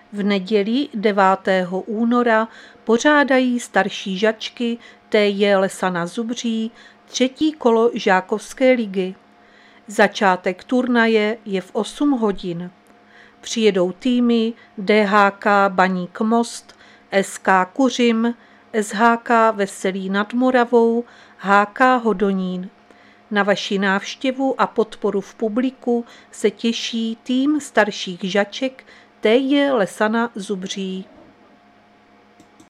V neděli 9. února pořádají starší žačky TJ Lesana Zubří 3. kolo žákovské ligy. Začátek turnaje je v 8 hodin. Přijedou týmy DHK Baník Most, SK Kuřim, SHK Veselí nad Moravou, HK Hodonín. Na vaši návštěvu a podporu v publiku se těší tým starších žaček TJ Lesana Zubří.